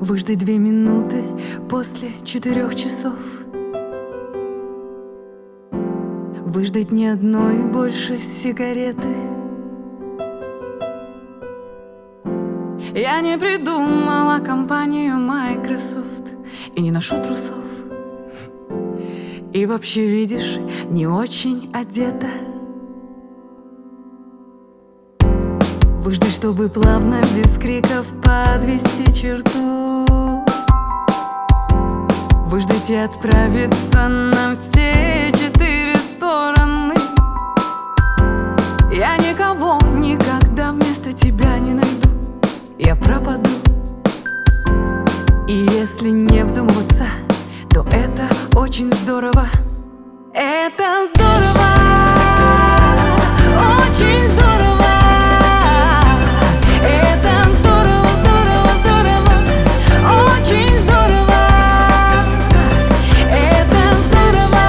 Выждать 2 минуты после 4 часов. Выждать ни одной больше сигареты. Я не придумала компанию Microsoft и не ношу трусов. И вообще, видишь, не очень одета. Выждать, чтобы плавно, без криков подвести черту. Выждать и отправиться на все 4 стороны. Я никого никогда вместо тебя не найду. Я пропаду. И если не вдумываться, то это очень здорово. Это здорово, очень здорово. Это здорово, здорово, здорово, очень здорово. Это здорово,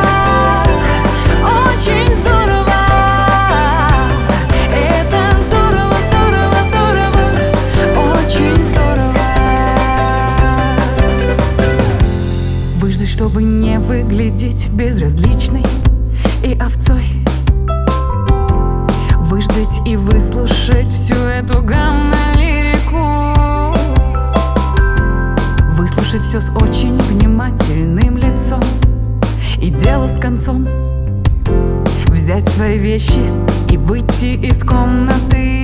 очень здорово. Это здорово, здорово, здорово, очень здорово. Выждать, чтобы не выглядеть безразличной и овцой. Выждать и выслушать всю эту гамма-лирику. Выслушать все с очень внимательным лицом. И дело с концом. Взять свои вещи и выйти из комнаты.